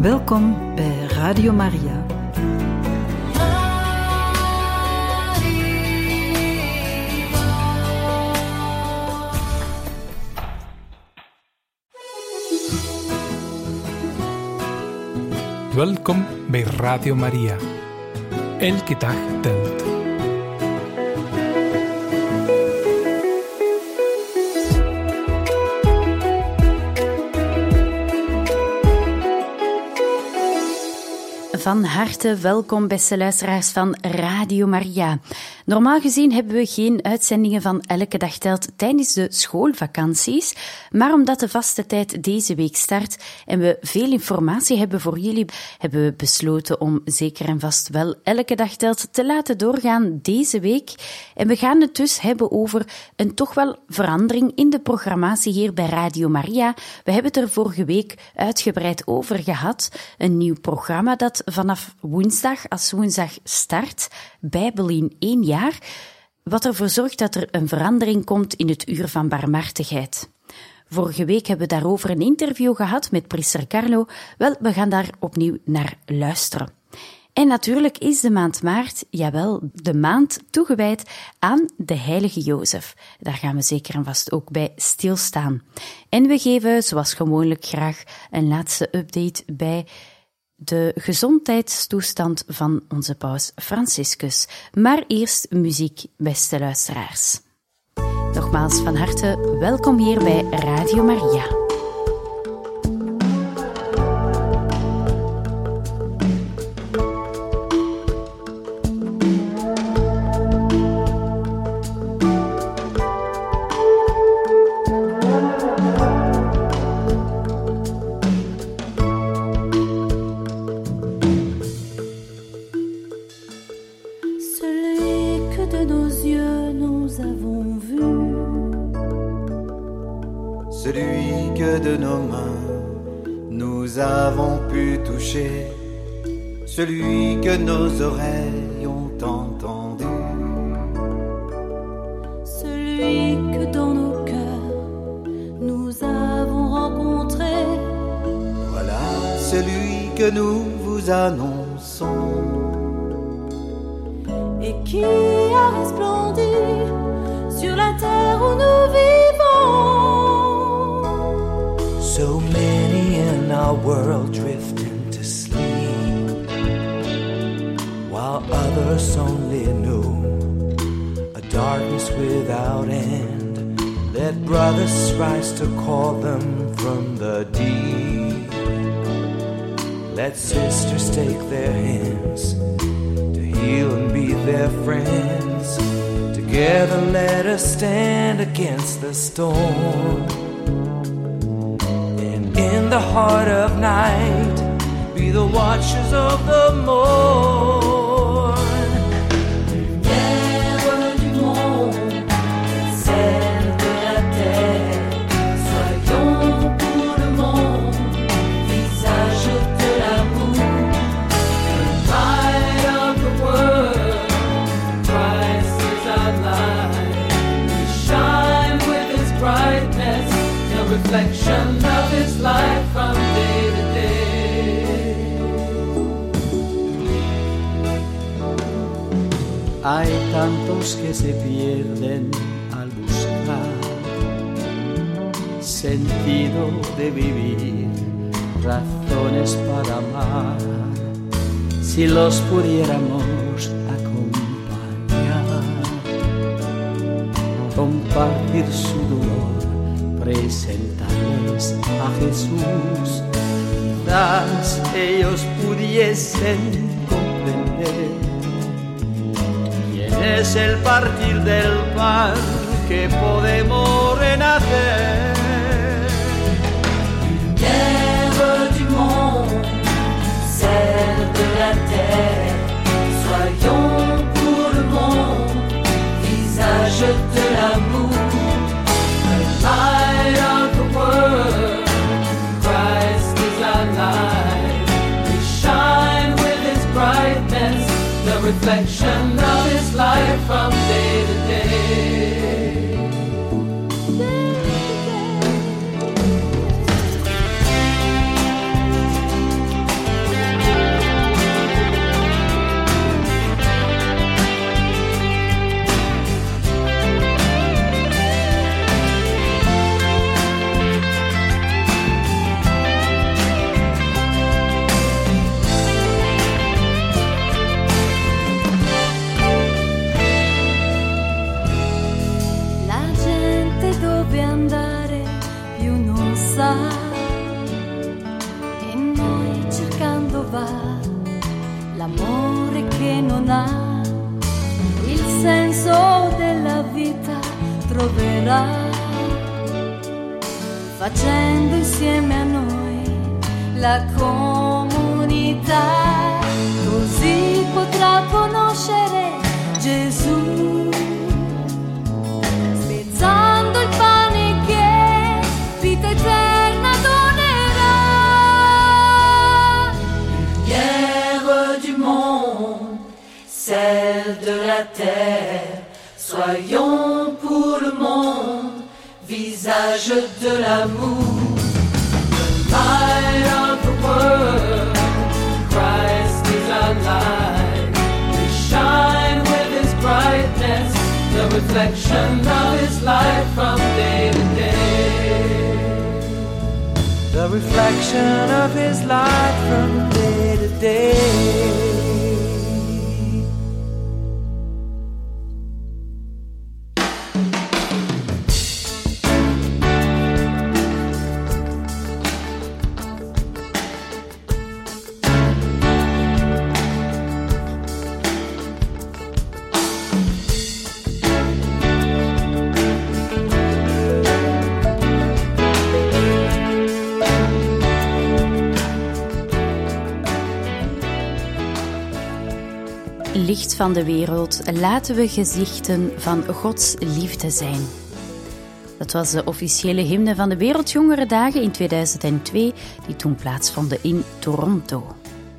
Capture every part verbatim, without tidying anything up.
Welkom bij Radio Maria. Welkom bij Radio Maria. Elke dag telt. Van harte welkom, beste luisteraars van Radio Maria. Normaal gezien hebben we geen uitzendingen van Elke Dag Telt tijdens de schoolvakanties, maar omdat de vaste tijd deze week start en we veel informatie hebben voor jullie, hebben we besloten om zeker en vast wel Elke Dag Telt te laten doorgaan deze week. En we gaan het dus hebben over een toch wel verandering in de programmatie hier bij Radio Maria. We hebben het er vorige week uitgebreid over gehad. Een nieuw programma dat vanaf woensdag, als woensdag start, Bijbel in één jaar, wat ervoor zorgt dat er een verandering komt in het uur van barmhartigheid. Vorige week hebben we daarover een interview gehad met priester Carlo. Wel, we gaan daar opnieuw naar luisteren. En natuurlijk is de maand maart, jawel, de maand toegewijd aan de heilige Jozef. Daar gaan we zeker en vast ook bij stilstaan. En we geven, zoals gewoonlijk, graag een laatste update bij de gezondheidstoestand van onze paus Franciscus. Maar eerst muziek, beste luisteraars. Nogmaals van harte welkom hier bij Radio Maria. Celui que de nos mains nous avons pu toucher, celui que nos oreilles ont entendu, celui que dans nos cœurs nous avons rencontré. Voilà celui que nous vous annonçons et qui a resplendi sur la terre où nous vivons. So many in our world drift into sleep, while others only know a darkness without end. Let brothers rise to call them from the deep. Let sisters take their hands to heal and be their friends. Together let us stand against the storm. In the heart of night, be the watchers of the morn. Lumière du monde, celle de la terre, soyons pour le monde, visage de l'amour. The light of the world, Christ is our light. We shine with His brightness, the reflection of His life from day to day. Hay tantos que se pierden al buscar sentido de vivir, razones para amar. Si los pudiéramos acompañar, compartir su dolor, presentarles a Jesús, quizás ellos pudiesen comprender quién es el partir del pan que podemos renacer. Lumière du monde, celle de la terre, soyons pour le monde, visage de l'amour. Light of the world, Christ is our light. We shine with His brightness, the reflection of His light from day to day. sa, e noi cercando va l'amore che non ha il senso della vita troverà, facendo insieme a noi la comunità, così potrà conoscere Gesù, spezzando il pane che vita eterna donerà. Lumière du monde, celle de la terre, soyons pour le monde, visage de l'amour. The light of the world, Christ is our light. We shine with His brightness, the reflection of His light from day to day. The reflection of His light from day to day. Licht van de wereld, laten we gezichten van Gods liefde zijn. Dat was de officiële hymne van de Wereldjongerendagen in tweeduizend twee, die toen plaatsvonden in Toronto.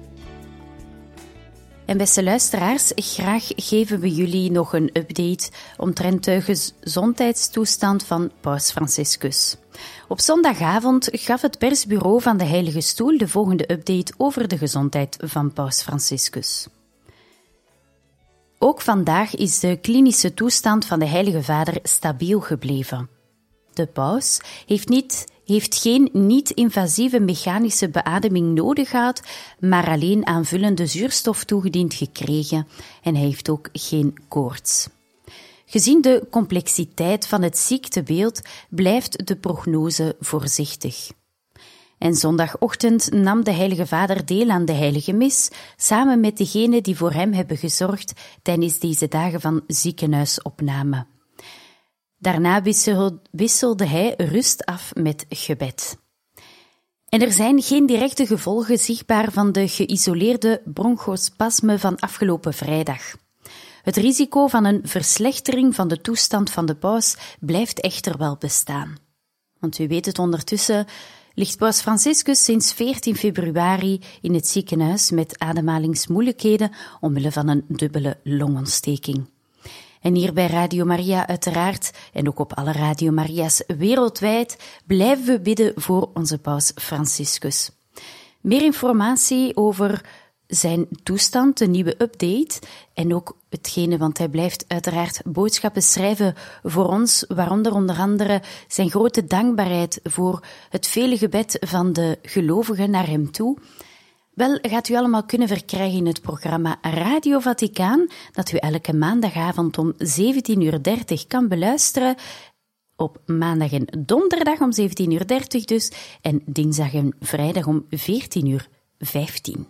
En beste luisteraars, graag geven we jullie nog een update omtrent de gezondheidstoestand van Paus Franciscus. Op zondagavond gaf het persbureau van de Heilige Stoel de volgende update over de gezondheid van Paus Franciscus. Ook vandaag is de klinische toestand van de Heilige Vader stabiel gebleven. De paus heeft, niet, heeft geen niet-invasieve mechanische beademing nodig gehad, maar alleen aanvullende zuurstof toegediend gekregen en hij heeft ook geen koorts. Gezien de complexiteit van het ziektebeeld blijft de prognose voorzichtig. En zondagochtend nam de Heilige Vader deel aan de Heilige Mis, samen met degenen die voor hem hebben gezorgd tijdens deze dagen van ziekenhuisopname. Daarna wisselde hij rust af met gebed. En er zijn geen directe gevolgen zichtbaar van de geïsoleerde bronchospasme van afgelopen vrijdag. Het risico van een verslechtering van de toestand van de paus blijft echter wel bestaan. Want u weet het ondertussen, ligt Paus Franciscus sinds veertien februari in het ziekenhuis met ademhalingsmoeilijkheden omwille van een dubbele longontsteking. En hier bij Radio Maria uiteraard, en ook op alle Radio Maria's wereldwijd, blijven we bidden voor onze Paus Franciscus. Meer informatie over zijn toestand, de nieuwe update, en ook hetgene, want hij blijft uiteraard boodschappen schrijven voor ons, waaronder onder andere zijn grote dankbaarheid voor het vele gebed van de gelovigen naar hem toe. Wel, gaat u allemaal kunnen verkrijgen in het programma Radio Vaticaan, dat u elke maandagavond om zeventien uur dertig kan beluisteren, op maandag en donderdag om zeventien uur dertig dus, en dinsdag en vrijdag om veertien uur vijftien.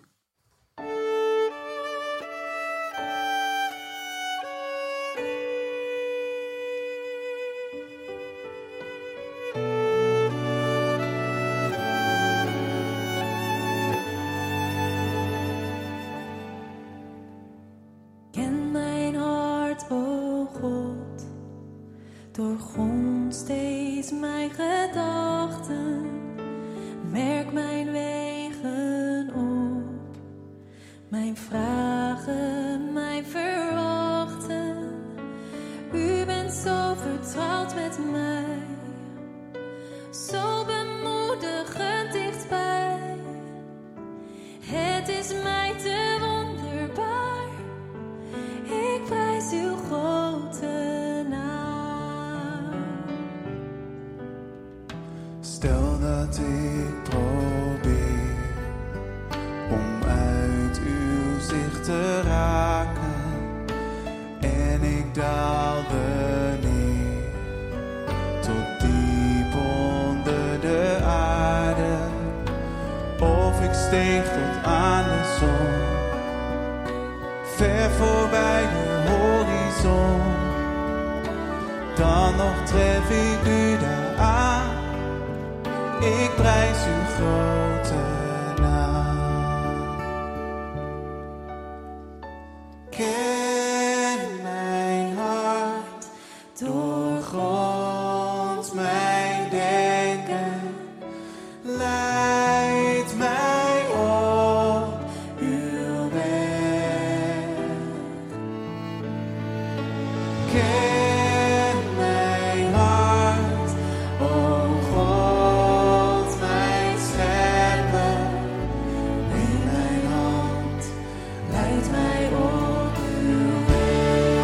Doorgrond steeds mijn gedachten, merk mijn wegen op, mijn vragen, mijn verwachten. U bent zo vertrouwd met mij, zo bemoedigend dichtbij. Het is mij te wonderbaar, ik prijs uw grote Stel dat ik probeer om uit uw zicht te raken en ik daalde neer tot diep onder de aarde. steeg tot aan de zon. Ver voorbij de horizon. Dan nog tref ik u daar aan. Ik prijs uw grote naam. Ken mijn hart, doorgrond mijn denken. Leid mij op uw weg. Ken mijn hart, o God, mijn schepper. Neem mijn hand, leid mij op uw weg.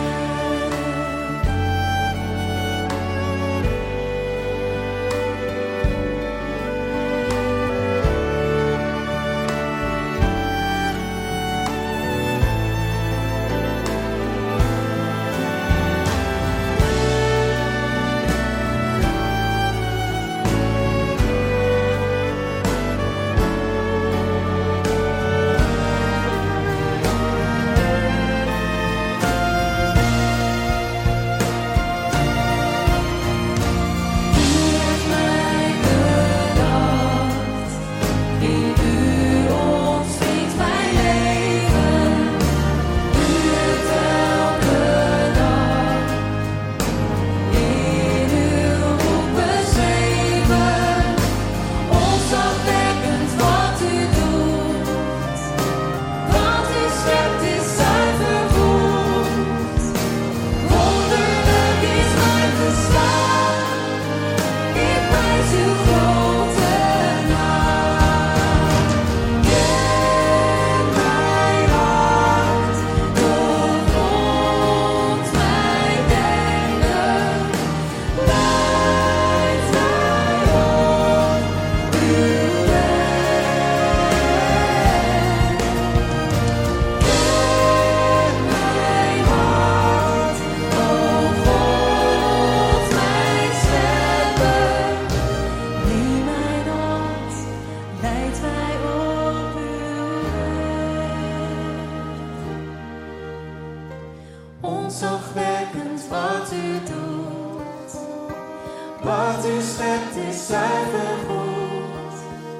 Ontzagwekkend wat u doet, wat u schept is zuiver goed.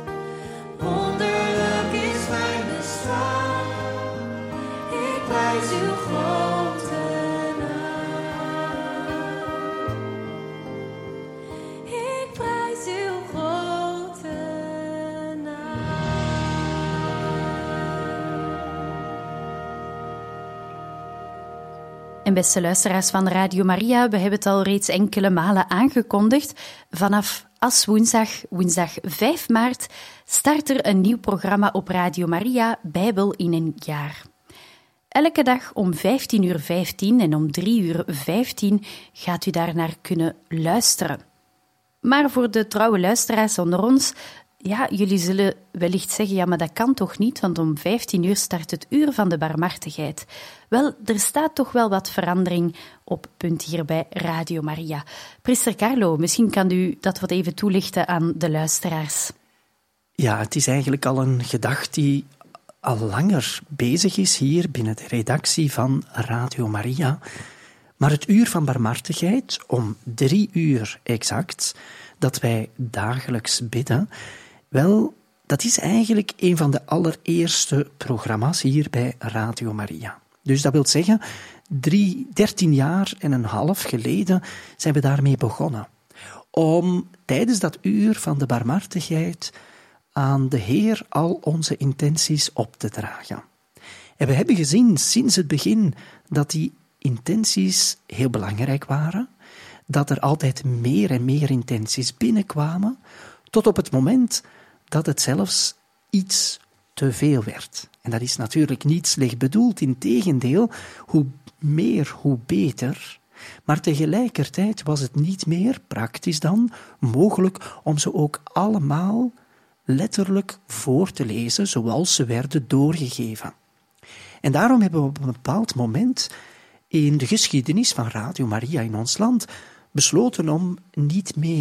Wonderlijk is mijn bestaan, ik prijs uw grote naam. Ik prijs uw grote naam. En beste luisteraars van Radio Maria, we hebben het al reeds enkele malen aangekondigd. Vanaf Aswoensdag, woensdag vijf maart, start er een nieuw programma op Radio Maria, Bijbel in een jaar. Elke dag om vijftien uur vijftien en om drie uur vijftien gaat u daarnaar kunnen luisteren. Maar voor de trouwe luisteraars onder ons, ja, jullie zullen wellicht zeggen, ja, maar dat kan toch niet, want om vijftien uur start het uur van de barmhartigheid. Wel, er staat toch wel wat verandering op punt hier bij Radio Maria. Priester Carlo, misschien kan u dat wat even toelichten aan de luisteraars. Ja, het is eigenlijk al een gedachte die al langer bezig is hier binnen de redactie van Radio Maria. Maar het uur van barmhartigheid, om drie uur exact, dat wij dagelijks bidden, wel, dat is eigenlijk een van de allereerste programma's hier bij Radio Maria. Dus dat wil zeggen, drie, dertien jaar en een half geleden zijn we daarmee begonnen. Om tijdens dat uur van de barmhartigheid aan de Heer al onze intenties op te dragen. En we hebben gezien sinds het begin dat die intenties heel belangrijk waren, dat er altijd meer en meer intenties binnenkwamen, tot op het moment dat het zelfs iets te veel werd. En dat is natuurlijk niet slecht bedoeld, integendeel, hoe meer, hoe beter. Maar tegelijkertijd was het niet meer praktisch dan mogelijk om ze ook allemaal letterlijk voor te lezen zoals ze werden doorgegeven. En daarom hebben we op een bepaald moment in de geschiedenis van Radio Maria in ons land besloten om niet meer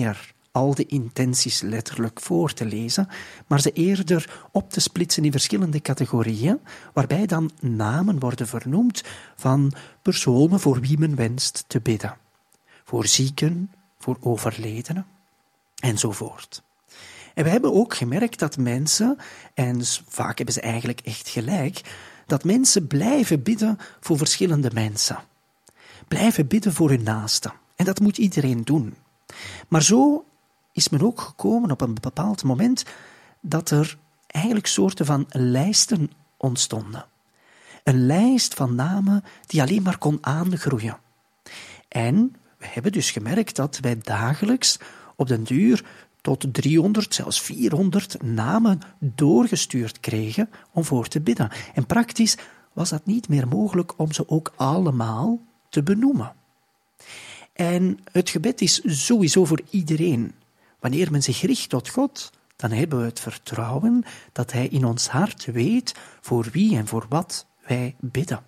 al de intenties letterlijk voor te lezen, maar ze eerder op te splitsen in verschillende categorieën, waarbij dan namen worden vernoemd van personen voor wie men wenst te bidden. Voor zieken, voor overledenen, enzovoort. En we hebben ook gemerkt dat mensen, en vaak hebben ze eigenlijk echt gelijk, dat mensen blijven bidden voor verschillende mensen. Blijven bidden voor hun naasten. En dat moet iedereen doen. Maar zo is men ook gekomen op een bepaald moment dat er eigenlijk soorten van lijsten ontstonden. Een lijst van namen die alleen maar kon aangroeien. En we hebben dus gemerkt dat wij dagelijks op den duur tot driehonderd, zelfs vierhonderd namen doorgestuurd kregen om voor te bidden. En praktisch was dat niet meer mogelijk om ze ook allemaal te benoemen. En het gebed is sowieso voor iedereen. Wanneer men zich richt tot God, dan hebben we het vertrouwen dat Hij in ons hart weet voor wie en voor wat wij bidden.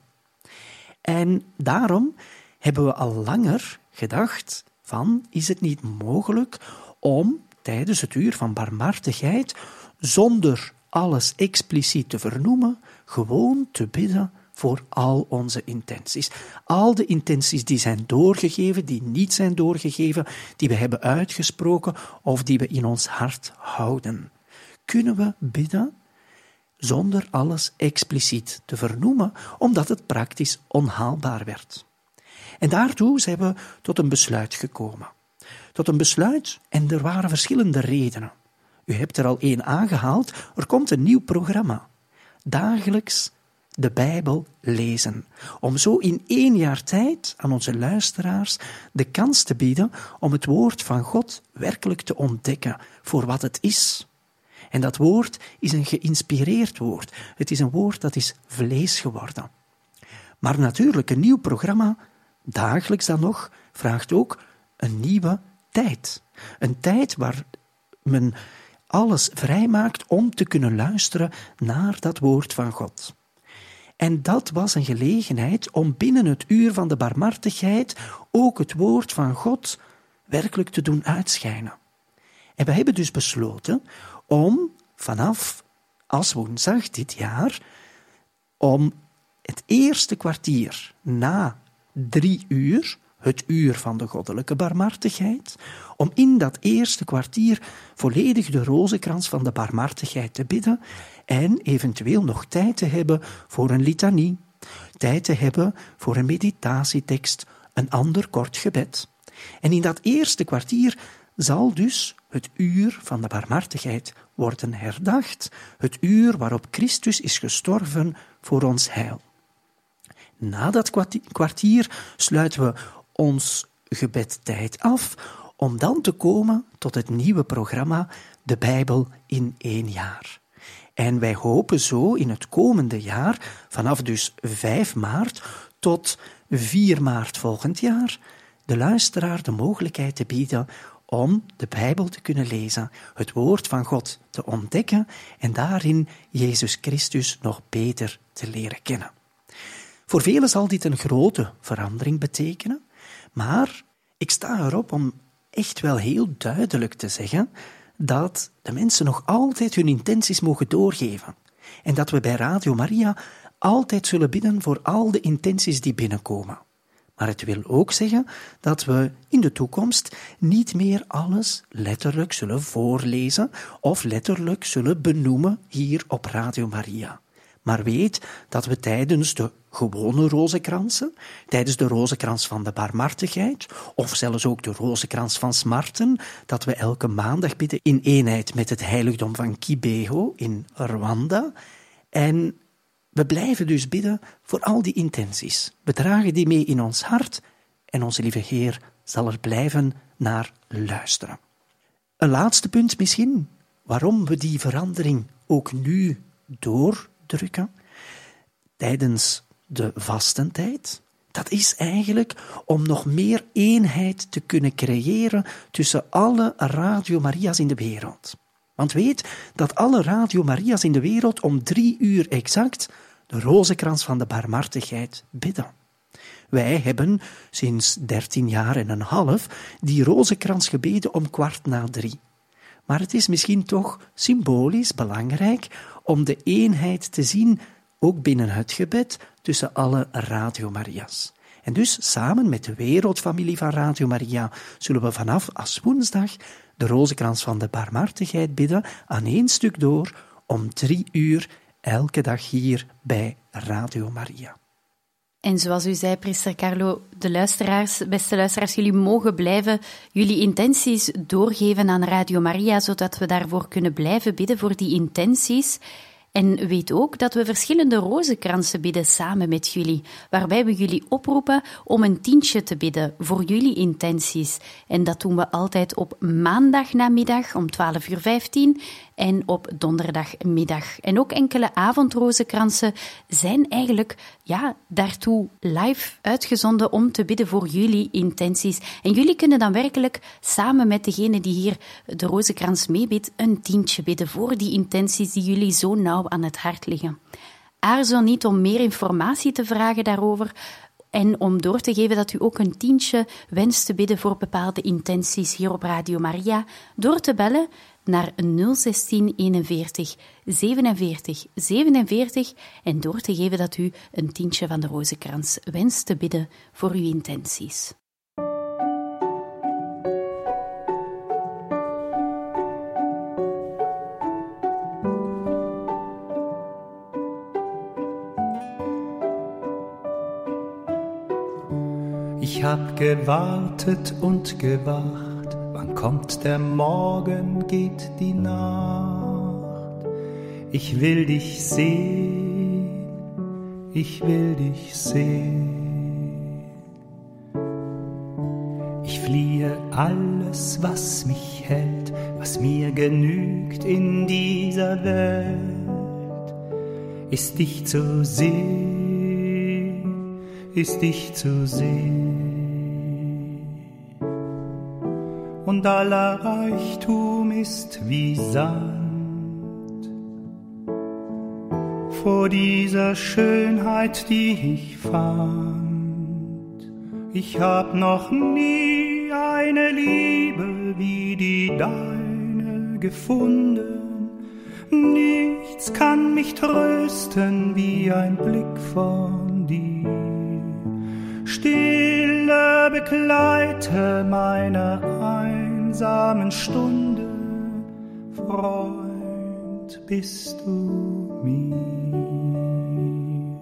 En daarom hebben we al langer gedacht van, is het niet mogelijk om tijdens het uur van barmhartigheid, zonder alles expliciet te vernoemen, gewoon te bidden voor al onze intenties. Al de intenties die zijn doorgegeven, die niet zijn doorgegeven, die we hebben uitgesproken of die we in ons hart houden. Kunnen we bidden zonder alles expliciet te vernoemen, omdat het praktisch onhaalbaar werd. En daartoe zijn we tot een besluit gekomen. Tot een besluit, en er waren verschillende redenen. U hebt er al één aangehaald, er komt een nieuw programma. Dagelijks de Bijbel lezen. Om zo in één jaar tijd aan onze luisteraars de kans te bieden om het woord van God werkelijk te ontdekken voor wat het is. En dat woord is een geïnspireerd woord. Het is een woord dat is vlees geworden. Maar natuurlijk, een nieuw programma, dagelijks dan nog, vraagt ook een nieuwe tijd. Een tijd waar men alles vrijmaakt om te kunnen luisteren naar dat woord van God. En dat was een gelegenheid om binnen het uur van de barmhartigheid ook het woord van God werkelijk te doen uitschijnen. En we hebben dus besloten om vanaf als woensdag dit jaar, om het eerste kwartier na drie uur, het uur van de goddelijke barmhartigheid, om in dat eerste kwartier volledig de rozenkrans van de barmhartigheid te bidden en eventueel nog tijd te hebben voor een litanie, tijd te hebben voor een meditatietekst, een ander kort gebed. En in dat eerste kwartier zal dus het uur van de barmhartigheid worden herdacht, het uur waarop Christus is gestorven voor ons heil. Na dat kwartier sluiten we ons gebedtijd af, om dan te komen tot het nieuwe programma De Bijbel in één jaar. En wij hopen zo in het komende jaar, vanaf dus vijf maart tot vier maart volgend jaar, de luisteraar de mogelijkheid te bieden om de Bijbel te kunnen lezen, het woord van God te ontdekken en daarin Jezus Christus nog beter te leren kennen. Voor velen zal dit een grote verandering betekenen, maar ik sta erop om echt wel heel duidelijk te zeggen dat de mensen nog altijd hun intenties mogen doorgeven. En dat we bij Radio Maria altijd zullen bidden voor al de intenties die binnenkomen. Maar het wil ook zeggen dat we in de toekomst niet meer alles letterlijk zullen voorlezen of letterlijk zullen benoemen hier op Radio Maria. Maar weet dat we tijdens de gewone rozenkransen, tijdens de rozenkrans van de barmhartigheid, of zelfs ook de rozenkrans van smarten, dat we elke maandag bidden in eenheid met het heiligdom van Kibeho in Rwanda. En we blijven dus bidden voor al die intenties. We dragen die mee in ons hart en onze lieve Heer zal er blijven naar luisteren. Een laatste punt misschien, waarom we die verandering ook nu doordrukken tijdens de vastentijd. Dat is eigenlijk om nog meer eenheid te kunnen creëren tussen alle Radio Maria's in de wereld. Want weet dat alle Radio Maria's in de wereld om drie uur exact de rozenkrans van de barmhartigheid bidden. Wij hebben sinds dertien jaar en een half die rozenkrans gebeden om kwart na drie. Maar het is misschien toch symbolisch belangrijk om de eenheid te zien, ook binnen het gebed, tussen alle Radio Maria's. En dus samen met de wereldfamilie van Radio Maria zullen we vanaf als woensdag de rozenkrans van de barmhartigheid bidden aan één stuk door om drie uur elke dag hier bij Radio Maria. En zoals u zei, priester Carlo, de luisteraars, beste luisteraars, jullie mogen blijven jullie intenties doorgeven aan Radio Maria, zodat we daarvoor kunnen blijven bidden voor die intenties. En weet ook dat we verschillende rozenkransen bidden samen met jullie, waarbij we jullie oproepen om een tientje te bidden voor jullie intenties. En dat doen we altijd op maandagnamiddag om twaalf uur vijftien en op donderdagmiddag. En ook enkele avondrozenkransen zijn eigenlijk ja, daartoe live uitgezonden om te bidden voor jullie intenties. En jullie kunnen dan werkelijk samen met degene die hier de rozenkrans meebidt een tientje bidden voor die intenties die jullie zo nauw aan het hart liggen. Aarzel niet om meer informatie te vragen daarover en om door te geven dat u ook een tientje wenst te bidden voor bepaalde intenties hier op Radio Maria, door te bellen naar nul zestien eenenveertig zevenenveertig zevenenveertig en door te geven dat u een tientje van de rozenkrans wenst te bidden voor uw intenties. Ich hab gewartet und gewacht, wann kommt der Morgen, geht die Nacht. Ich will dich sehen, ich will dich sehen. Ich fliehe alles, was mich hält, was mir genügt in dieser Welt, ist dich zu sehen, ist dich zu sehen. Und aller Reichtum ist wie Sand vor dieser Schönheit, die ich fand. Ich hab noch nie eine Liebe wie die deine gefunden. Nichts kann mich trösten wie ein Blick von dir. Stille Begleiter meiner einsamen Stunde, Freund bist du mir.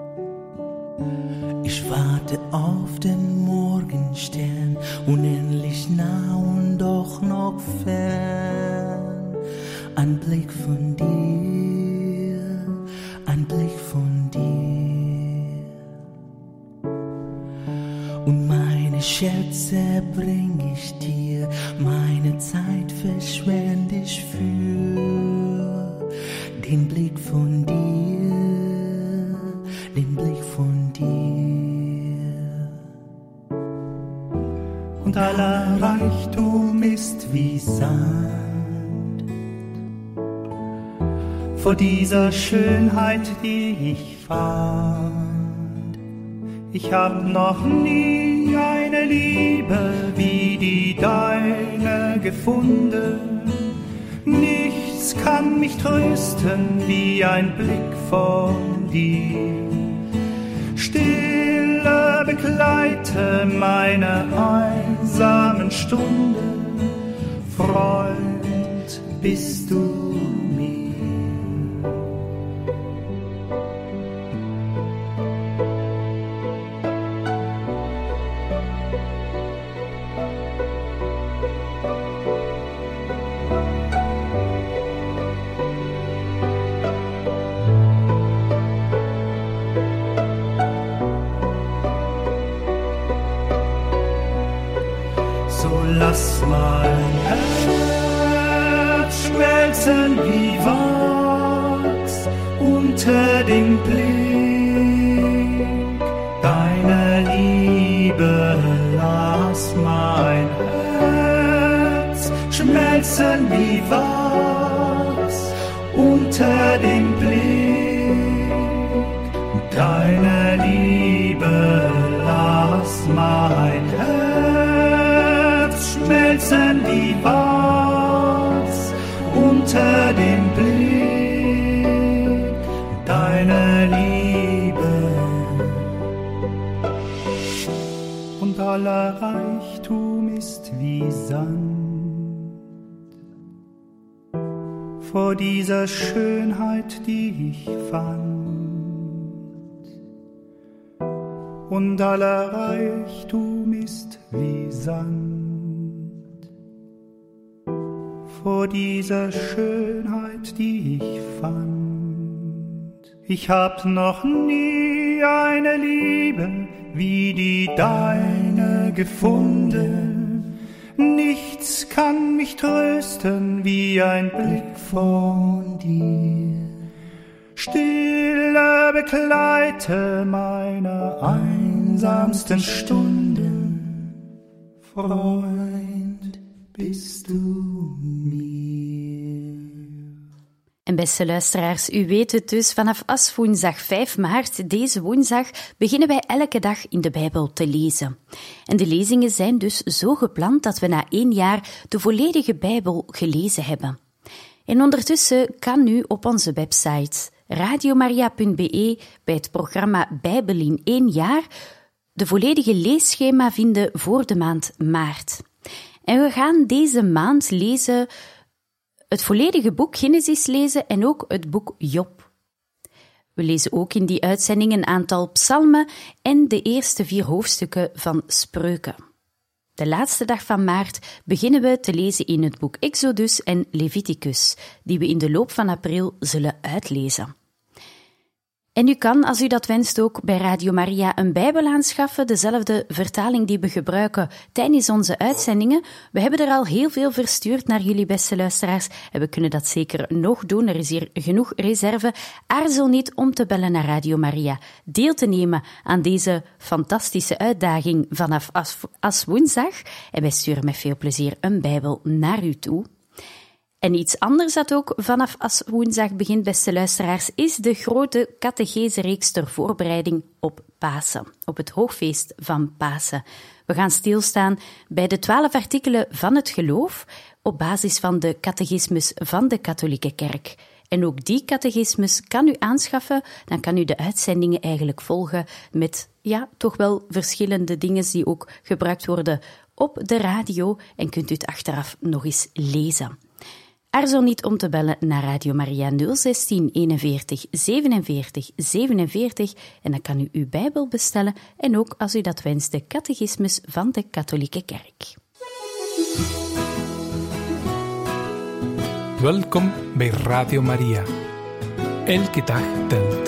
Ich warte auf den Morgenstern, unendlich nah und doch noch fern. Ein Blick von dir, ein Blick von dir. Und meine Schätze bring ich dir, meine Zeit verschwend ich für den Blick von dir, den Blick von dir. Und aller Reichtum ist wie Sand vor dieser Schönheit, die ich fand. Ich hab noch nie eine Liebe wie die deine gefunden. Nichts kann mich trösten wie ein Blick von dir. Stille Begleiter meiner einsamen Stunde, Freund bist du mir. Lass mein Herz schmelzen wie Wachs unter dem Blick deiner Liebe. Lass mein Herz schmelzen wie Wachs unter dem Blick deiner Liebe. mein Herz schmelzen wie Wachs unter dem Blick deiner Liebe. Und aller Reichtum ist wie Sand vor dieser Schönheit, die ich fand. Und aller Reichtum ist wie Sand vor dieser Schönheit, die ich fand. Ich hab noch nie eine Liebe wie die deine gefunden. Nichts kann mich trösten wie ein Blick von dir. Stille Begleiter meiner einsamsten Stunden. Freund, bist du mir. En beste luisteraars, u weet het dus, vanaf aswoensdag vijf maart, deze woensdag, beginnen wij elke dag in de Bijbel te lezen. En de lezingen zijn dus zo gepland dat we na één jaar de volledige Bijbel gelezen hebben. En ondertussen kan u op onze website radiomaria punt be bij het programma Bijbel in één jaar de volledige leesschema vinden voor de maand maart. En we gaan deze maand lezen het volledige boek Genesis lezen en ook het boek Job. We lezen ook in die uitzending een aantal psalmen en de eerste vier hoofdstukken van Spreuken. De laatste dag van maart beginnen we te lezen in het boek Exodus en Leviticus, die we in de loop van april zullen uitlezen. En u kan, als u dat wenst, ook bij Radio Maria een Bijbel aanschaffen, dezelfde vertaling die we gebruiken tijdens onze uitzendingen. We hebben er al heel veel verstuurd naar jullie, beste luisteraars, en we kunnen dat zeker nog doen. Er is hier genoeg reserve. Aarzel niet om te bellen naar Radio Maria, deel te nemen aan deze fantastische uitdaging vanaf Aswoensdag. En wij sturen met veel plezier een Bijbel naar u toe. En iets anders dat ook vanaf Aswoensdag begint, beste luisteraars, is de grote catechesereeks ter voorbereiding op Pasen, op het hoogfeest van Pasen. We gaan stilstaan bij de twaalf artikelen van het geloof op basis van de catechismus van de katholieke kerk. En ook die catechismus kan u aanschaffen, dan kan u de uitzendingen eigenlijk volgen met, ja, toch wel verschillende dingen die ook gebruikt worden op de radio en kunt u het achteraf nog eens lezen. Aarzel niet om te bellen naar Radio Maria nul zestien eenenveertig zevenenveertig zevenenveertig en dan kan u uw Bijbel bestellen en ook, als u dat wenst, de catechismus van de katholieke kerk. Welkom bij Radio Maria. Elke dag telt.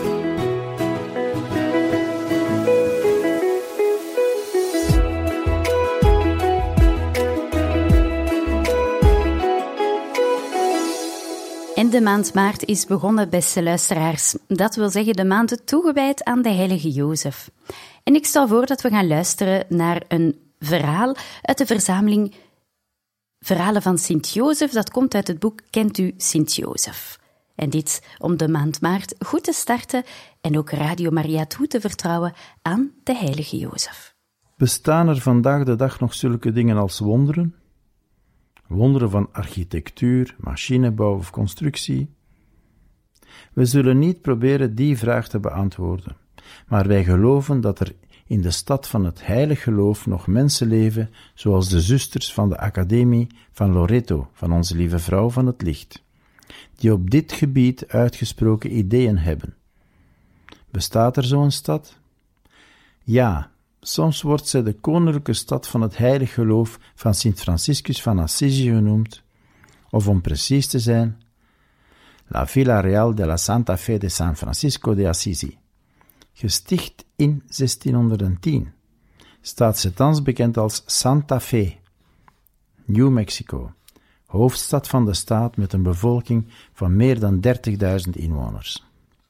En de maand maart is begonnen, beste luisteraars. Dat wil zeggen de maand toegewijd aan de heilige Jozef. En ik stel voor dat we gaan luisteren naar een verhaal uit de verzameling Verhalen van Sint-Jozef. Dat komt uit het boek Kent u Sint-Jozef? En dit om de maand maart goed te starten en ook Radio Maria toe te vertrouwen aan de heilige Jozef. Bestaan er vandaag de dag nog zulke dingen als wonderen? Wonderen van architectuur, machinebouw of constructie? We zullen niet proberen die vraag te beantwoorden, maar wij geloven dat er in de stad van het heilig geloof nog mensen leven zoals de zusters van de Academie van Loreto, van Onze Lieve Vrouw van het Licht, die op dit gebied uitgesproken ideeën hebben. Bestaat er zo'n stad? Ja. Soms wordt zij de koninklijke stad van het heilig geloof van Sint Franciscus van Assisi genoemd, of om precies te zijn, La Villa Real de la Santa Fe de San Francisco de Assisi. Gesticht in zestienhonderdtien, staat ze thans bekend als Santa Fe, New Mexico, hoofdstad van de staat met een bevolking van meer dan dertigduizend inwoners.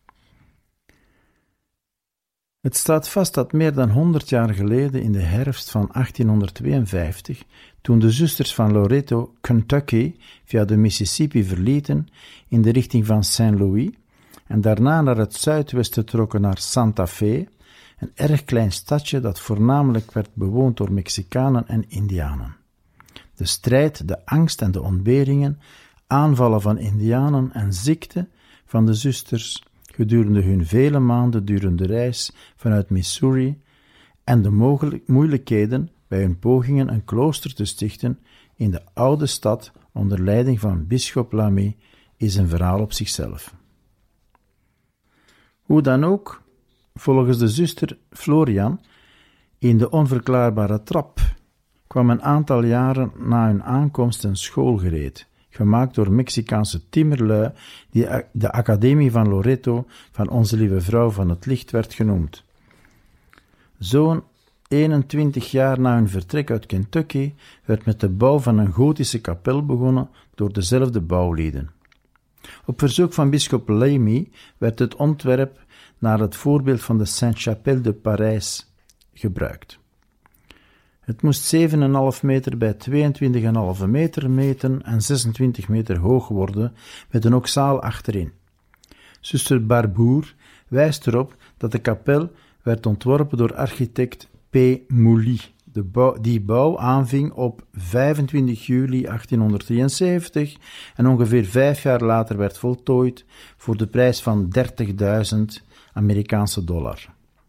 Het staat vast dat meer dan honderd jaar geleden, in de herfst van achttienhonderdtweeënvijftig, toen de zusters van Loreto Kentucky via de Mississippi verlieten in de richting van Saint Louis en daarna naar het zuidwesten trokken naar Santa Fe een erg klein stadje dat voornamelijk werd bewoond door Mexicanen en Indianen. De strijd, de angst en de ontberingen, aanvallen van Indianen en ziekte van de zusters gedurende hun vele maanden durende reis vanuit Missouri en de mogelijk moeilijkheden bij hun pogingen een klooster te stichten in de oude stad onder leiding van bisschop Lamy is een verhaal op zichzelf. Hoe dan ook, volgens de zuster Florian, in de onverklaarbare trap kwam een aantal jaren na hun aankomst een school gereed, gemaakt door Mexicaanse timmerlui, die de Academie van Loreto van Onze Lieve Vrouw van het Licht werd genoemd. Zo'n eenentwintig jaar na hun vertrek uit Kentucky werd met de bouw van een gotische kapel begonnen door dezelfde bouwlieden. Op verzoek van bisschop Lamy werd het ontwerp naar het voorbeeld van de Sainte-Chapelle de Parijs gebruikt. Het moest zeven komma vijf meter bij tweeëntwintig komma vijf meter meten en zesentwintig meter hoog worden, met een oksaal achterin. Zuster Barbour wijst erop dat de kapel werd ontworpen door architect P. Mouly. De bouw, die bouw aanving op vijfentwintig juli achttienhonderddrieënzeventig en ongeveer vijf jaar later werd voltooid voor de prijs van dertigduizend Amerikaanse dollar.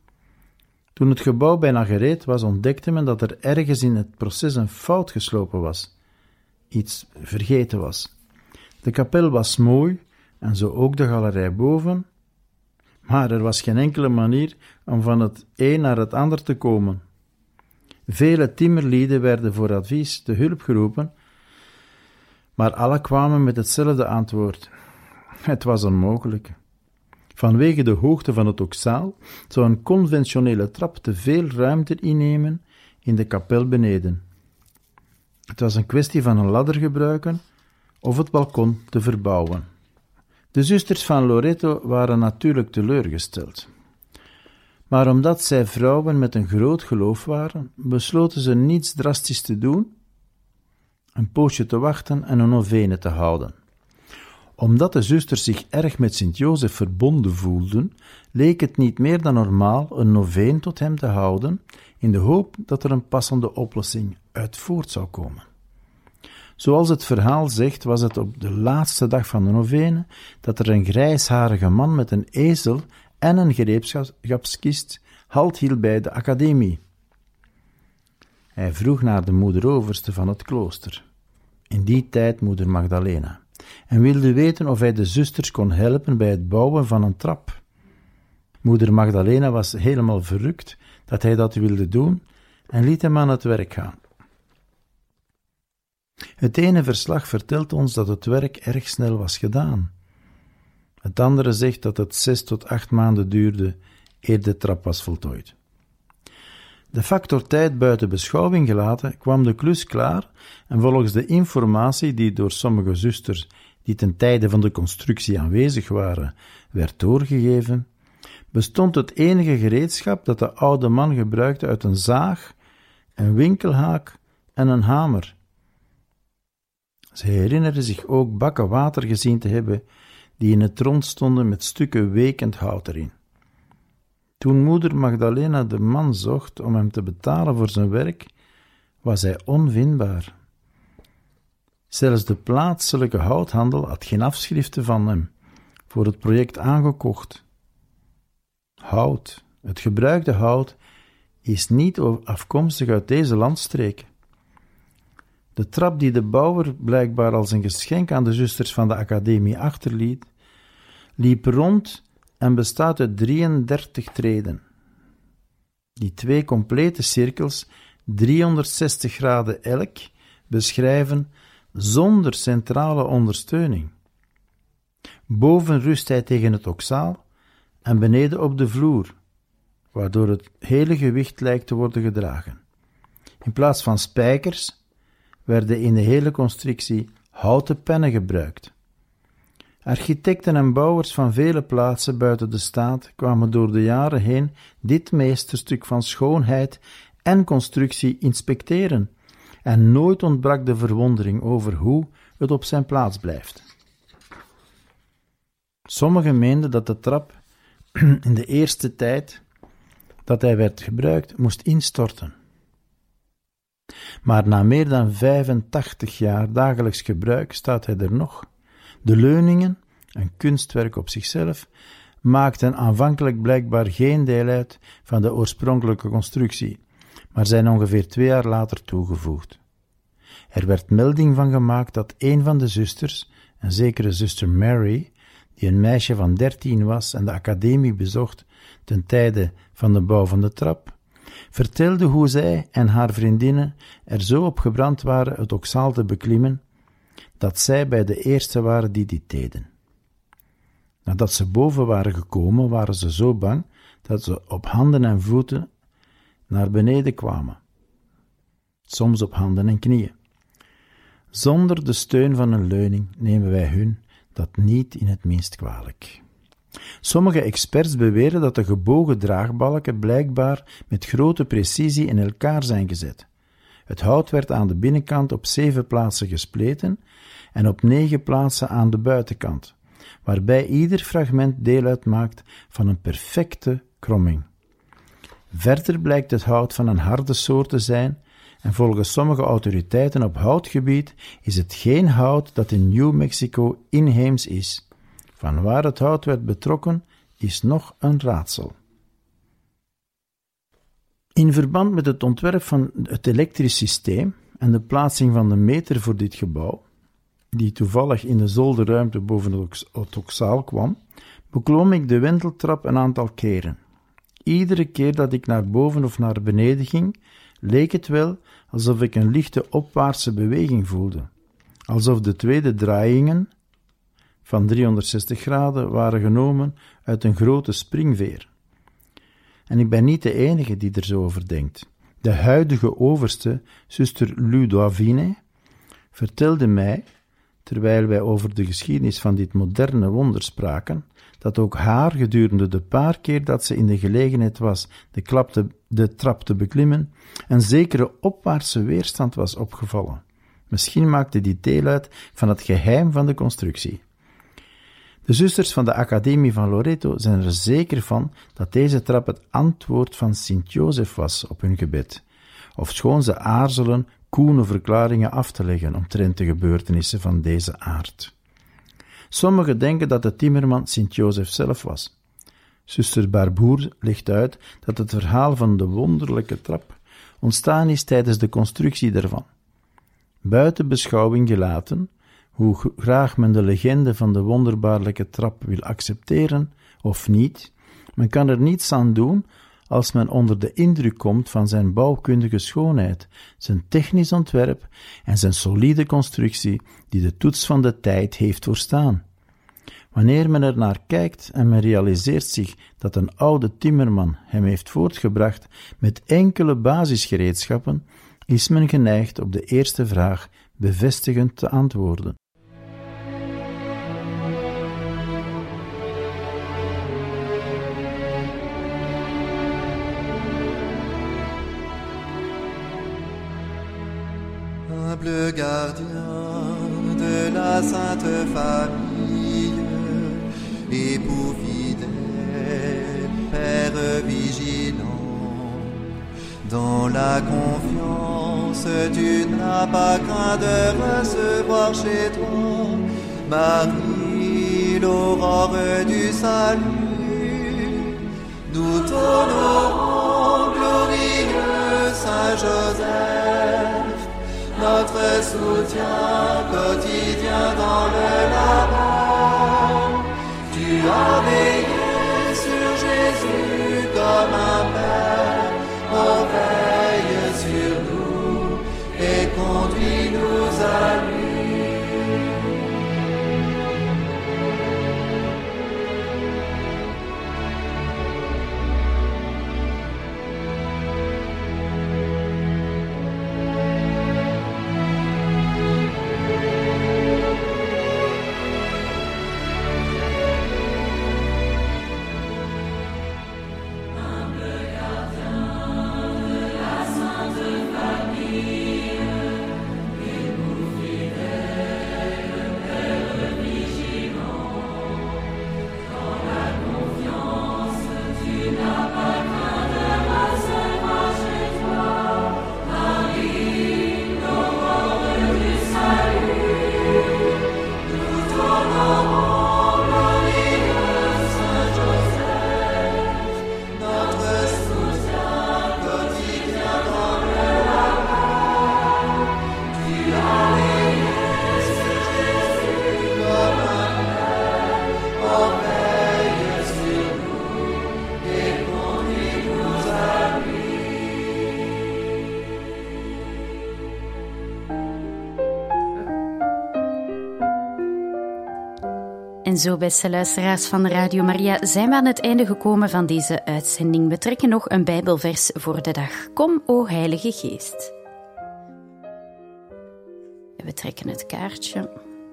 Toen het gebouw bijna gereed was, ontdekte men dat er ergens in het proces een fout geslopen was. Iets vergeten was. De kapel was mooi, en zo ook de galerij boven, maar er was geen enkele manier om van het een naar het ander te komen. Vele timmerlieden werden voor advies te hulp geroepen, maar alle kwamen met hetzelfde antwoord. Het was onmogelijk. Vanwege de hoogte van het oksaal zou een conventionele trap te veel ruimte innemen in de kapel beneden. Het was een kwestie van een ladder gebruiken of het balkon te verbouwen. De zusters van Loreto waren natuurlijk teleurgesteld. Maar omdat zij vrouwen met een groot geloof waren, besloten ze niets drastisch te doen, een poosje te wachten en een novene te houden. Omdat de zusters zich erg met Sint-Jozef verbonden voelden, leek het niet meer dan normaal een noveen tot hem te houden, in de hoop dat er een passende oplossing uit voort zou komen. Zoals het verhaal zegt, was het op de laatste dag van de novene dat er een grijsharige man met een ezel en een gereedschapskist halt hield bij de academie. Hij vroeg naar de moederoverste van het klooster, in die tijd moeder Magdalena, en wilde weten of hij de zusters kon helpen bij het bouwen van een trap. Moeder Magdalena was helemaal verrukt dat hij dat wilde doen en liet hem aan het werk gaan. Het ene verslag vertelt ons dat het werk erg snel was gedaan. Het andere zegt dat het zes tot acht maanden duurde eer de trap was voltooid. De factor tijd buiten beschouwing gelaten, kwam de klus klaar en volgens de informatie die door sommige zusters die ten tijde van de constructie aanwezig waren, werd doorgegeven, bestond het enige gereedschap dat de oude man gebruikte uit een zaag, een winkelhaak en een hamer. Ze herinnerde zich ook bakken water gezien te hebben die in het rond stonden met stukken weekend hout erin. Toen moeder Magdalena de man zocht om hem te betalen voor zijn werk, was hij onvindbaar. Zelfs de plaatselijke houthandel had geen afschriften van hem voor het project aangekocht. Hout, het gebruikte hout, is niet afkomstig uit deze landstreek. De trap die de bouwer blijkbaar als een geschenk aan de zusters van de academie achterliet, liep rond en bestaat uit drieëndertig treden. Die twee complete cirkels, driehonderdzestig graden elk, beschrijven zonder centrale ondersteuning. Boven rust hij tegen het oksaal en beneden op de vloer, waardoor het hele gewicht lijkt te worden gedragen. In plaats van spijkers werden in de hele constructie houten pennen gebruikt. Architecten en bouwers van vele plaatsen buiten de staat kwamen door de jaren heen dit meesterstuk van schoonheid en constructie inspecteren, en nooit ontbrak de verwondering over hoe het op zijn plaats blijft. Sommigen meenden dat de trap in de eerste tijd dat hij werd gebruikt moest instorten. Maar na meer dan vijfentachtig jaar dagelijks gebruik staat hij er nog. De leuningen, een kunstwerk op zichzelf, maakten aanvankelijk blijkbaar geen deel uit van de oorspronkelijke constructie, maar zijn ongeveer twee jaar later toegevoegd. Er werd melding van gemaakt dat een van de zusters, een zekere zuster Mary, die een meisje van dertien was en de academie bezocht ten tijde van de bouw van de trap, vertelde hoe zij en haar vriendinnen er zo op gebrand waren het oksaal te beklimmen, dat zij bij de eerste waren die dit deden. Nadat ze boven waren gekomen, waren ze zo bang dat ze op handen en voeten naar beneden kwamen, soms op handen en knieën. Zonder de steun van een leuning nemen wij hun dat niet in het minst kwalijk. Sommige experts beweren dat de gebogen draagbalken blijkbaar met grote precisie in elkaar zijn gezet. Het hout werd aan de binnenkant op zeven plaatsen gespleten en op negen plaatsen aan de buitenkant, waarbij ieder fragment deel uitmaakt van een perfecte kromming. Verder blijkt het hout van een harde soort te zijn en volgens sommige autoriteiten op houtgebied is het geen hout dat in New Mexico inheems is. Van waar het hout werd betrokken is nog een raadsel. In verband met het ontwerp van het elektrisch systeem en de plaatsing van de meter voor dit gebouw, die toevallig in de zolderruimte boven het oksaal kwam, beklom ik de wenteltrap een aantal keren. Iedere keer dat ik naar boven of naar beneden ging, leek het wel alsof ik een lichte opwaartse beweging voelde, alsof de tweede draaiingen van driehonderdzestig graden waren genomen uit een grote springveer. En ik ben niet de enige die er zo over denkt. De huidige overste, zuster Ludovine, vertelde mij, terwijl wij over de geschiedenis van dit moderne wonder spraken, dat ook haar gedurende de paar keer dat ze in de gelegenheid was de, klap te, de trap te beklimmen, een zekere opwaartse weerstand was opgevallen. Misschien maakte die deel uit van het geheim van de constructie. De zusters van de Academie van Loreto zijn er zeker van dat deze trap het antwoord van Sint-Jozef was op hun gebed, ofschoon ze aarzelen koene verklaringen af te leggen omtrent de gebeurtenissen van deze aard. Sommigen denken dat de timmerman Sint-Jozef zelf was. Zuster Barbour legt uit dat het verhaal van de wonderlijke trap ontstaan is tijdens de constructie daarvan. Buiten beschouwing gelaten, hoe graag men de legende van de wonderbaarlijke trap wil accepteren of niet, men kan er niets aan doen als men onder de indruk komt van zijn bouwkundige schoonheid, zijn technisch ontwerp en zijn solide constructie die de toets van de tijd heeft doorstaan. Wanneer men er naar kijkt en men realiseert zich dat een oude timmerman hem heeft voortgebracht met enkele basisgereedschappen, is men geneigd op de eerste vraag bevestigend te antwoorden. Humble gardien de la Sainte Famille, époux fidèle, Père vigilant, dans la confiance tu n'as pas craint de recevoir chez toi Marie, l'aurore du salut. Nous t'honorons, glorieux Saint Joseph, notre soutien quotidien dans le labeur. Tu as veillé sur Jésus comme un père, oh veille sur nous et conduis-nous à lui. En zo, beste luisteraars van Radio Maria, zijn we aan het einde gekomen van deze uitzending. We trekken nog een Bijbelvers voor de dag. Kom, o Heilige Geest. En we trekken het kaartje.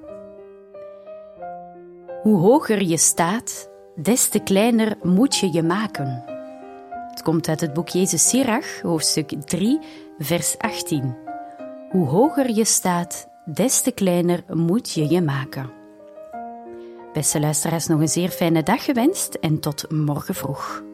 Hoe hoger je staat, des te kleiner moet je je maken. Het komt uit het boek Jezus Sirach, hoofdstuk drie, vers achttien. Hoe hoger je staat, des te kleiner moet je je maken. Beste luisteraars, nog een zeer fijne dag gewenst en tot morgen vroeg.